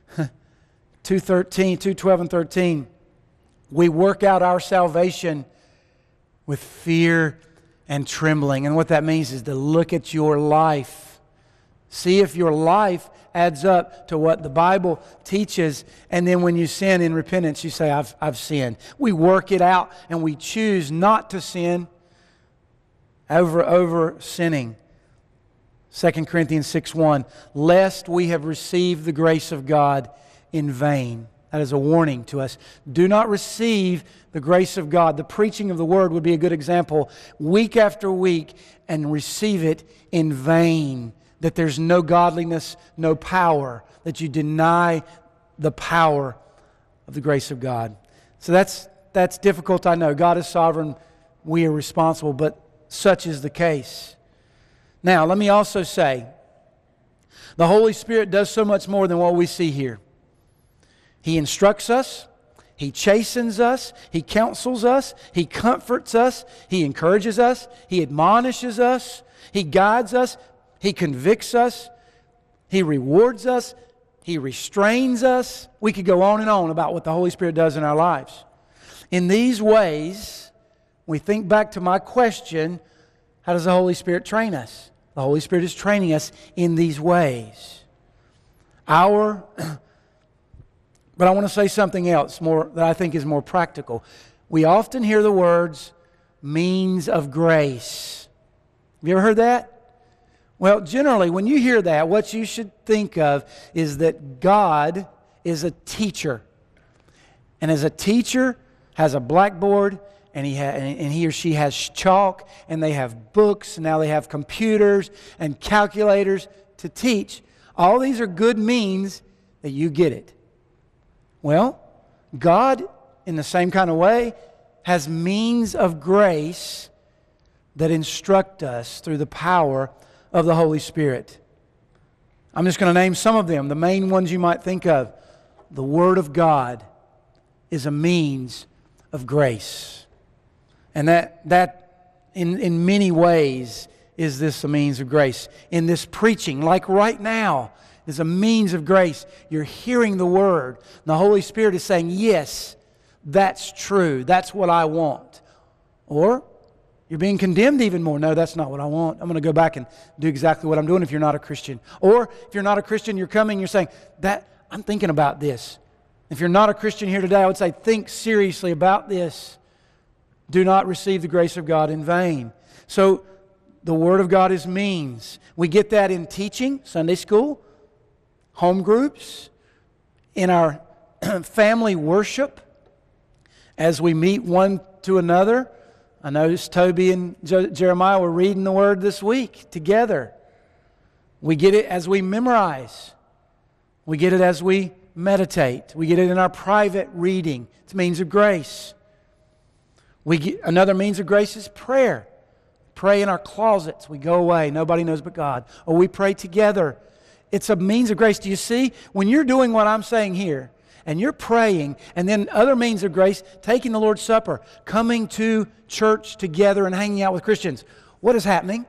two thirteen, two twelve and thirteen. We work out our salvation with fear and trembling. And what that means is to look at your life. See if your life adds up to what the Bible teaches. And then when you sin in repentance, you say, I've, I've sinned. We work it out and we choose not to sin over, over sinning. Second Corinthians six one, lest we have received the grace of God in vain. That is a warning to us. Do not receive the grace of God. The preaching of the Word would be a good example. Week after week, and receive it in vain. That there's no godliness, no power. That you deny the power of the grace of God. So that's, that's difficult, I know. God is sovereign. We are responsible, but such is the case. Now, let me also say, the Holy Spirit does so much more than what we see here. He instructs us, He chastens us, He counsels us, He comforts us, He encourages us, He admonishes us, He guides us, He convicts us, He rewards us, He restrains us. We could go on and on about what the Holy Spirit does in our lives. In these ways, we think back to my question, how does the Holy Spirit train us? The Holy Spirit is training us in these ways. Our, but I want to say something else more that I think is more practical. We often hear the words, means of grace. Have you ever heard that? Well, generally, when you hear that, what you should think of is that God is a teacher. And as a teacher, has a blackboard, And he, ha- and he or she has chalk, and they have books, and now they have computers and calculators to teach. All these are good means that you get it. Well, God in the same kind of way, has means of grace that instruct us through the power of the Holy Spirit. I'm just going to name some of them, the main ones you might think of. The Word of God is a means of grace. And that, that in, in many ways, is this a means of grace. In this preaching, like right now, is a means of grace. You're hearing the Word. And the Holy Spirit is saying, yes, that's true. That's what I want. Or you're being condemned even more. No, that's not what I want. I'm going to go back and do exactly what I'm doing if you're not a Christian. Or if you're not a Christian, you're coming, you're saying, that I'm thinking about this. If you're not a Christian here today, I would say, think seriously about this. Do not receive the grace of God in vain. So, the Word of God is means. We get that in teaching, Sunday school, home groups, in our family worship, as we meet one to another. I noticed Toby and Jeremiah were reading the Word this week together. We get it as we memorize. We get it as we meditate. We get it in our private reading. It's a means of grace. We get, another means of grace is prayer. Pray in our closets. We go away. Nobody knows but God. Or we pray together. It's a means of grace. Do you see? When you're doing what I'm saying here, and you're praying, and then other means of grace, taking the Lord's Supper, coming to church together and hanging out with Christians, what is happening?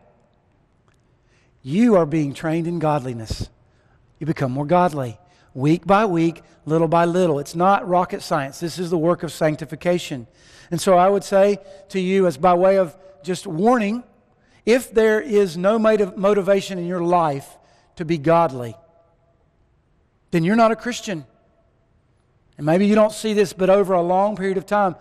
You are being trained in godliness. You become more godly. Week by week, little by little. It's not rocket science. This is the work of sanctification. And so I would say to you, as by way of just warning, if there is no motiv- motivation in your life to be godly, then you're not a Christian. And maybe you don't see this but over a long period of time.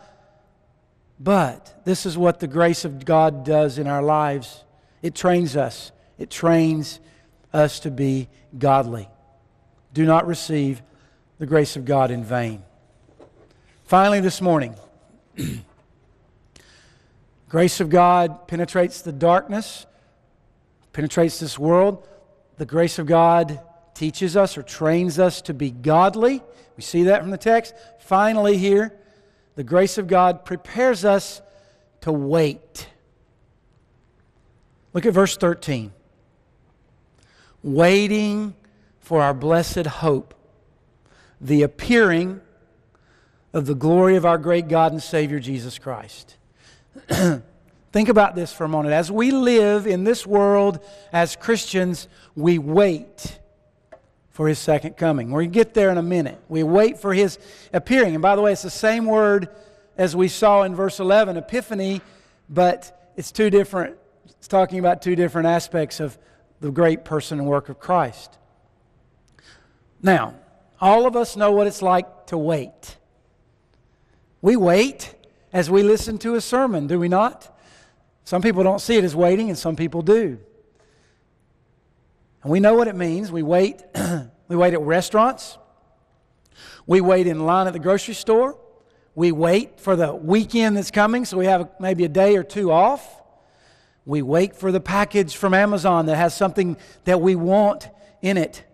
But this is what the grace of God does in our lives. It trains us. It trains us to be godly. Do not receive the grace of God in vain. Finally this morning, grace of God penetrates the darkness, penetrates this world. The grace of God teaches us or trains us to be godly. We see that from the text. Finally here, the grace of God prepares us to wait. Look at verse thirteen. Waiting for our blessed hope, the appearing of the glory of our great God and Savior Jesus Christ. Think about this for a moment. As we live in this world as Christians, we wait for His second coming. We'll get there in a minute. We wait for His appearing. And by the way, it's the same word as we saw in verse eleven, epiphany, but it's two different, it's talking about two different aspects of the great person and work of Christ. Now, all of us know what it's like to wait. We wait as we listen to a sermon, do we not? Some people don't see it as waiting, and some people do. And we know what it means. We wait. We wait at restaurants. We wait in line at the grocery store. We wait for the weekend that's coming, so we have maybe a day or two off. We wait for the package from Amazon that has something that we want in it.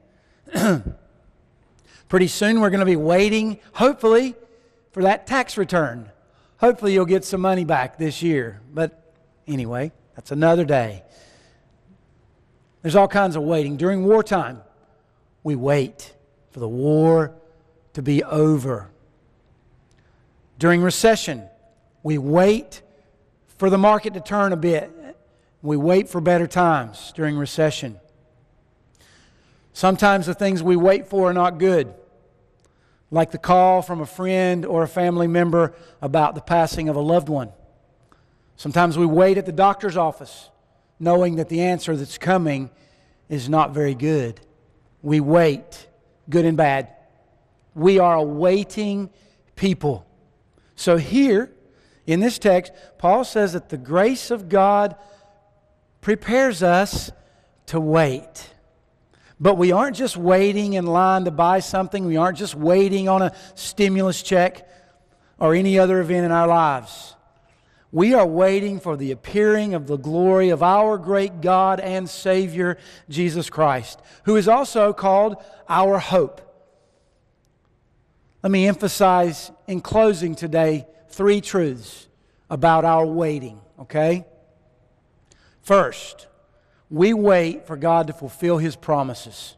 Pretty soon we're going to be waiting, hopefully, for that tax return. Hopefully you'll get some money back this year. But anyway, that's another day. There's all kinds of waiting. During wartime, we wait for the war to be over. During recession, we wait for the market to turn a bit. We wait for better times during recession. Sometimes the things we wait for are not good, like the call from a friend or a family member about the passing of a loved one. Sometimes we wait at the doctor's office, knowing that the answer that's coming is not very good. We wait, good and bad. We are a waiting people. So here, in this text, Paul says that the grace of God prepares us to wait. But we aren't just waiting in line to buy something. We aren't just waiting on a stimulus check or any other event in our lives. We are waiting for the appearing of the glory of our great God and Savior, Jesus Christ, who is also called our hope. Let me emphasize in closing today three truths about our waiting, okay? First, we wait for God to fulfill His promises.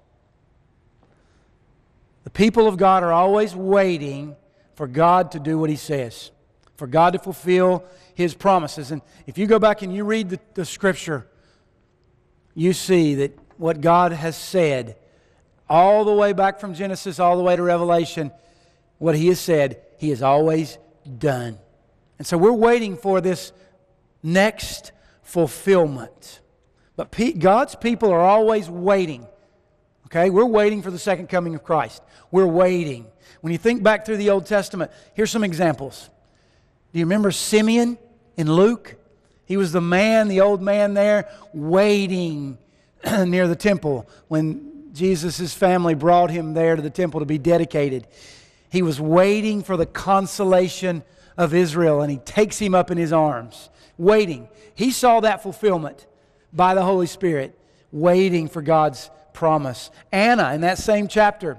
The people of God are always waiting for God to do what He says, for God to fulfill His promises. And if you go back and you read the, the Scripture, you see that what God has said, all the way back from Genesis all the way to Revelation, what He has said, He has always done. And so we're waiting for this next fulfillment. But pe- God's people are always waiting. Okay, we're waiting for the second coming of Christ. We're waiting. When you think back through the Old Testament, here's some examples. Do you remember Simeon in Luke? He was the man, the old man there, waiting near the temple when Jesus' family brought him there to the temple to be dedicated. He was waiting for the consolation of Israel, and He takes him up in His arms. Waiting. He saw that fulfillment by the Holy Spirit, waiting for God's promise. Anna, in that same chapter,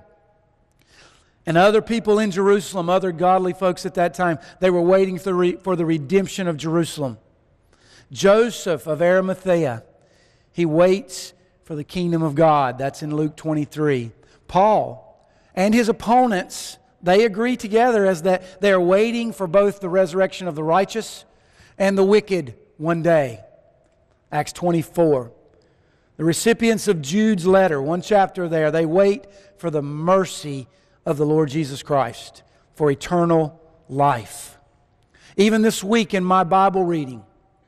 and other people in Jerusalem, other godly folks at that time, they were waiting for the, re- for the redemption of Jerusalem. Joseph of Arimathea, he waits for the kingdom of God. That's in Luke twenty-three. Paul and his opponents, they agree together as that they are waiting for both the resurrection of the righteous and the wicked one day. Acts twenty-four. The recipients of Jude's letter, one chapter there, they wait for the mercy of the Lord Jesus Christ, for eternal life. Even this week in my Bible reading,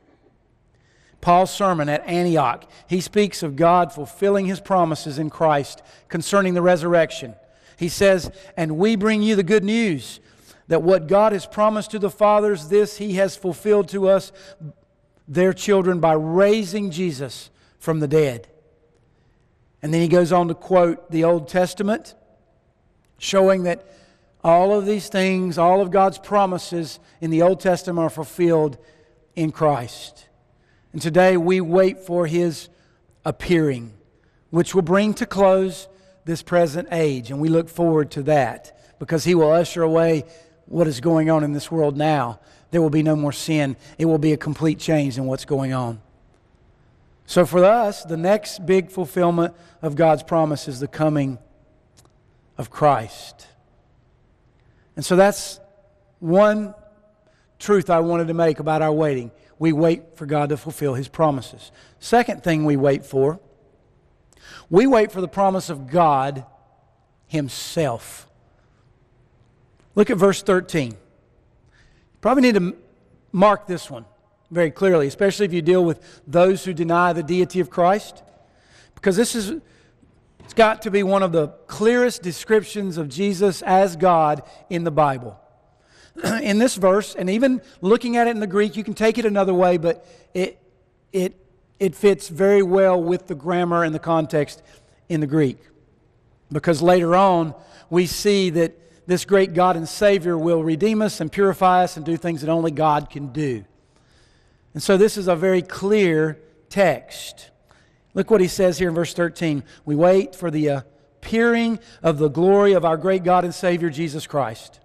Paul's sermon at Antioch, he speaks of God fulfilling His promises in Christ concerning the resurrection. He says, "And we bring you the good news, that what God has promised to the fathers, this He has fulfilled to us, their children, by raising Jesus from the dead." And then he goes on to quote the Old Testament, showing that all of these things, all of God's promises in the Old Testament are fulfilled in Christ. And today we wait for His appearing, which will bring to close this present age. And we look forward to that, because He will usher away what is going on in this world now. There will be no more sin. It will be a complete change in what's going on. So for us, the next big fulfillment of God's promise is the coming of Christ. And so that's one truth I wanted to make about our waiting. We wait for God to fulfill His promises. Second thing we wait for, we wait for the promise of God Himself. Look at verse thirteen. You probably need to mark this one very clearly, especially if you deal with those who deny the deity of Christ, because this is it's got to be one of the clearest descriptions of Jesus as God in the Bible. In this verse, and even looking at it in the Greek, you can take it another way, but it it it fits very well with the grammar and the context in the Greek. Because later on, we see that this great God and Savior will redeem us and purify us and do things that only God can do. And so this is a very clear text. Look what he says here in verse thirteen. We wait for the appearing of the glory of our great God and Savior, Jesus Christ.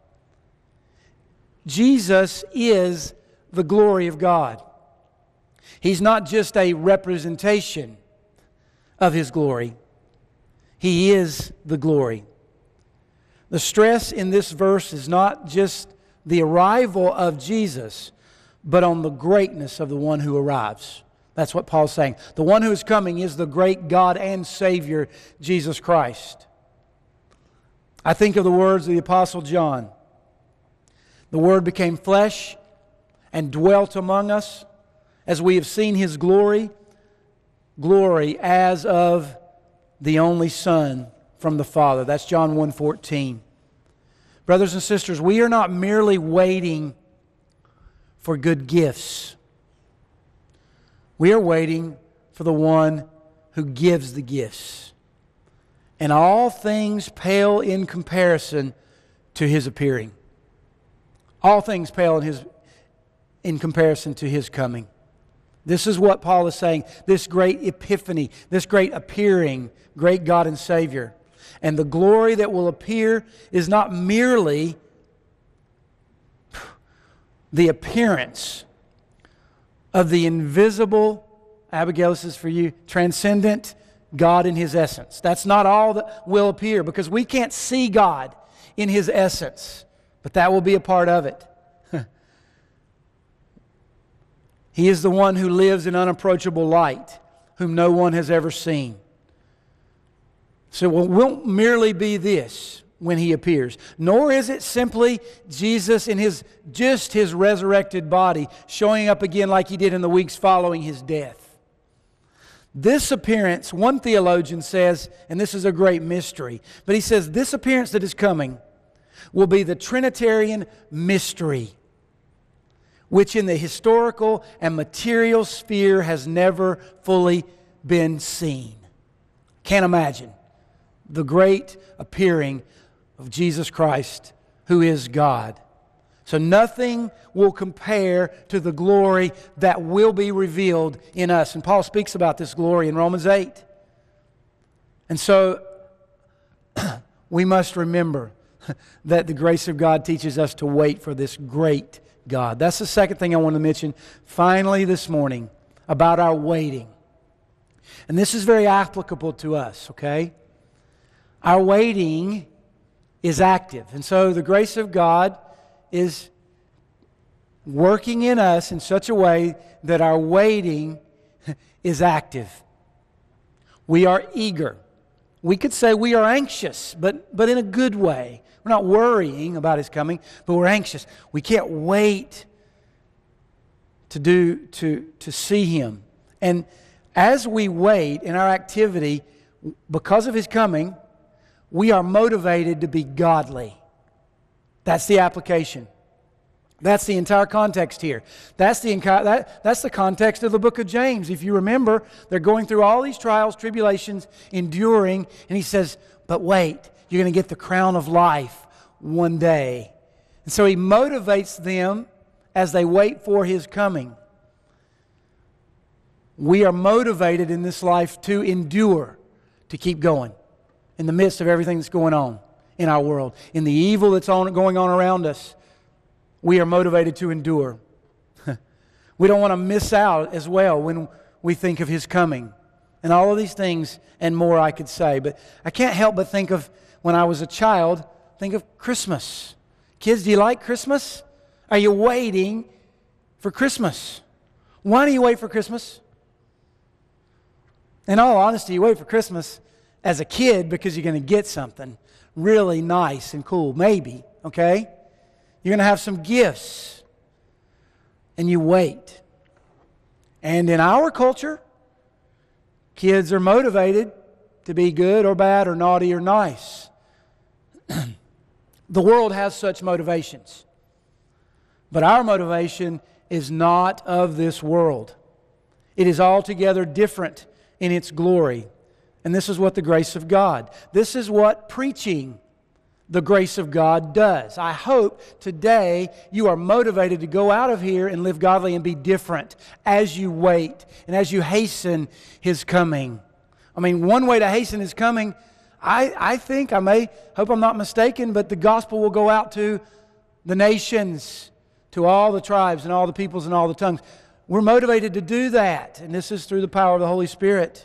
Jesus is the glory of God. He's not just a representation of His glory. He is the glory. The stress in this verse is not just the arrival of Jesus, but on the greatness of the one who arrives. That's what Paul's saying. The one who is coming is the great God and Savior, Jesus Christ. I think of the words of the Apostle John. The Word became flesh and dwelt among us, as we have seen His glory, glory as of the only Son from the Father. That's John one fourteen. Brothers and sisters, we are not merely waiting for good gifts. We are waiting for the one who gives the gifts. And all things pale in comparison to His appearing. All things pale in His in comparison to His coming. This is what Paul is saying. This great epiphany, this great appearing, great God and Savior. And the glory that will appear is not merely the appearance of the invisible, Abigail, this is for you, transcendent God in His essence. That's not all that will appear, because we can't see God in His essence, but that will be a part of it. He is the one who lives in unapproachable light, whom no one has ever seen. So it won't merely be this when He appears, nor is it simply Jesus in His just His resurrected body showing up again like He did in the weeks following His death. This appearance, one theologian says, and this is a great mystery, but he says this appearance that is coming will be the Trinitarian mystery, which in the historical and material sphere has never fully been seen. Can't imagine the great appearing of Jesus Christ, who is God. So nothing will compare to the glory that will be revealed in us. And Paul speaks about this glory in Romans eight. And so we must remember that the grace of God teaches us to wait for this great God. That's the second thing I want to mention finally this morning about our waiting. And this is very applicable to us, okay? Our waiting is active. And so the grace of God is working in us in such a way that our waiting is active. We are eager. We could say we are anxious, but, but in a good way. We're not worrying about His coming, but we're anxious. We can't wait to do to, to see Him. And as we wait in our activity, because of His coming, we are motivated to be godly. That's the application. That's the entire context here. That's the, that, that's the context of the book of James. If you remember, they're going through all these trials, tribulations, enduring, and he says, but wait, you're going to get the crown of life one day. And so he motivates them as they wait for His coming. We are motivated in this life to endure, to keep going in the midst of everything that's going on in our world, in the evil that's on, going on around us. We are motivated to endure. We don't want to miss out as well when we think of His coming. And all of these things and more I could say. But I can't help but think of when I was a child, think of Christmas. Kids, do you like Christmas? Are you waiting for Christmas? Why do you wait for Christmas? In all honesty, you wait for Christmas as a kid because you're going to get something really nice and cool. Maybe, okay? You're going to have some gifts. And you wait. And in our culture, kids are motivated to be good or bad or naughty or nice. The world has such motivations. But our motivation is not of this world. It is altogether different in its glory. And this is what the grace of God, this is what preaching the grace of God does. I hope today you are motivated to go out of here and live godly and be different as you wait and as you hasten His coming. I mean, one way to hasten His coming, I, I think, I may, hope I'm not mistaken, but the gospel will go out to the nations, to all the tribes and all the peoples and all the tongues. We're motivated to do that, and this is through the power of the Holy Spirit.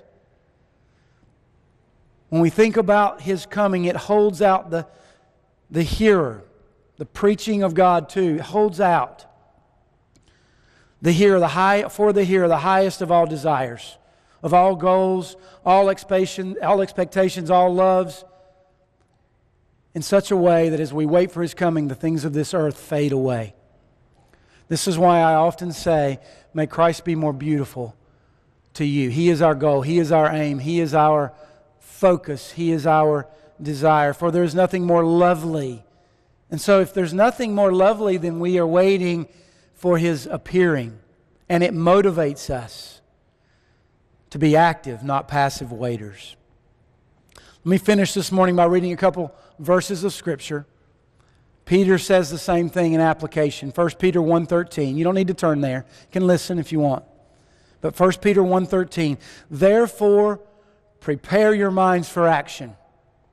When we think about His coming, it holds out the, the hearer. The preaching of God too, it holds out the hearer, the high, for the hearer, the highest of all desires, of all goals, all expectation, all expectations, all loves, in such a way that as we wait for His coming, the things of this earth fade away. This is why I often say, may Christ be more beautiful to you. He is our goal. He is our aim. He is our focus. He is our desire. For there is nothing more lovely. And so if there's nothing more lovely, then we are waiting for His appearing. And it motivates us to be active, not passive waiters. Let me finish this morning by reading a couple verses of Scripture. Peter says the same thing in application. First Peter one thirteen. You don't need to turn there. You can listen if you want. But First Peter one thirteen. Therefore, prepare your minds for action.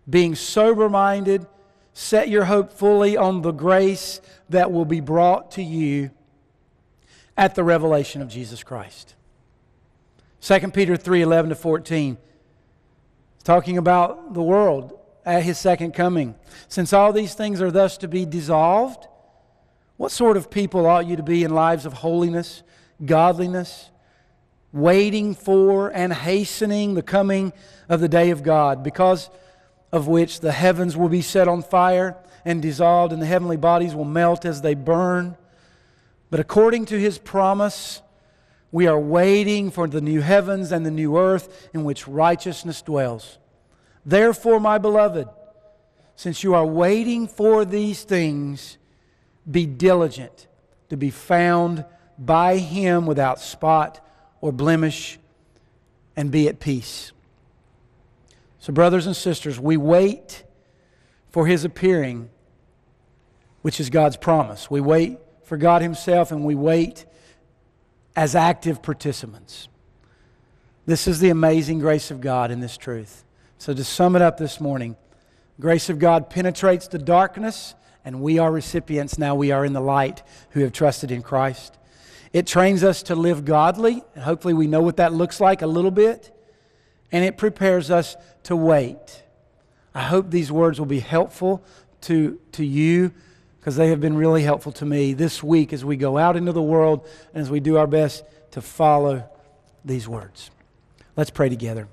being sober-minded, set your hope fully on the grace that will be brought to you at the revelation of Jesus Christ. Second Peter three, eleven to fourteen, talking about the world at His second coming. Since all these things are thus to be dissolved, what sort of people ought you to be in lives of holiness, godliness, waiting for and hastening the coming of the day of God, because of which the heavens will be set on fire and dissolved, and the heavenly bodies will melt as they burn. But according to His promise, we are waiting for the new heavens and the new earth in which righteousness dwells. Therefore, my beloved, since you are waiting for these things, be diligent to be found by Him without spot or blemish, and be at peace. So, brothers and sisters, we wait for His appearing, which is God's promise. We wait for God Himself, and we wait as active participants. This is the amazing grace of God in this truth. So to sum it up this morning, grace of God penetrates the darkness, and we are recipients now. We are in the light who have trusted in Christ. It trains us to live godly, and hopefully we know what that looks like a little bit. And it prepares us to wait. I hope these words will be helpful to, to you, because they have been really helpful to me this week as we go out into the world and as we do our best to follow these words. Let's pray together.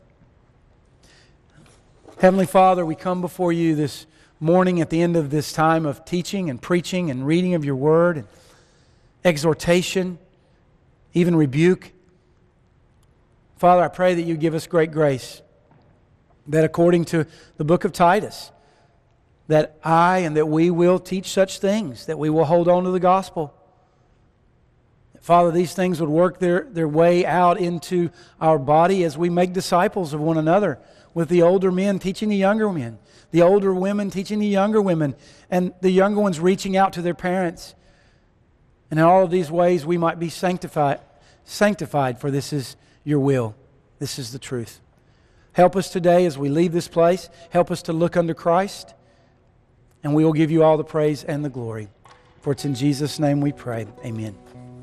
Heavenly Father, we come before you this morning at the end of this time of teaching and preaching and reading of your word and exhortation, even rebuke. Father, I pray that you give us great grace, that according to the book of Titus, that I and that we will teach such things, that we will hold on to the gospel. Father, these things would work their, their way out into our body as we make disciples of one another, with the older men teaching the younger men, the older women teaching the younger women, and the younger ones reaching out to their parents. And in all of these ways we might be sanctified, sanctified, for this is your will. This is the truth. Help us today as we leave this place. Help us to look unto Christ, and we will give you all the praise and the glory. For it's in Jesus' name we pray. Amen.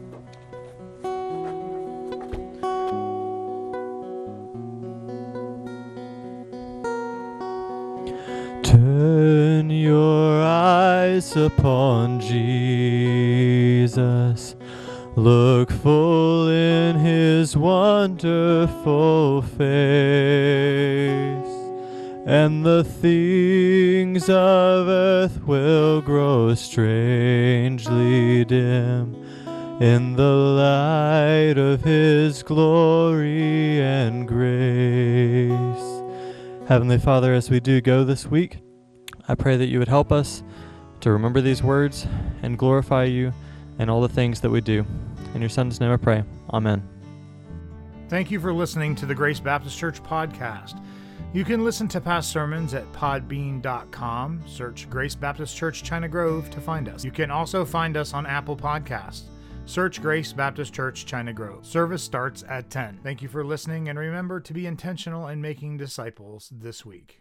Turn your eyes upon Jesus. Look full in His wonderful face, and the things of earth will grow strangely dim in the light of His glory and grace. Heavenly Father, as we do go this week, I pray that you would help us to remember these words and glorify you in all the things that we do. In your Son's name I pray. Amen. Thank you for listening to the Grace Baptist Church podcast. You can listen to past sermons at podbean dot com. Search Grace Baptist Church China Grove to find us. You can also find us on Apple Podcasts. Search Grace Baptist Church China Grove. Service starts at ten. Thank you for listening, and remember to be intentional in making disciples this week.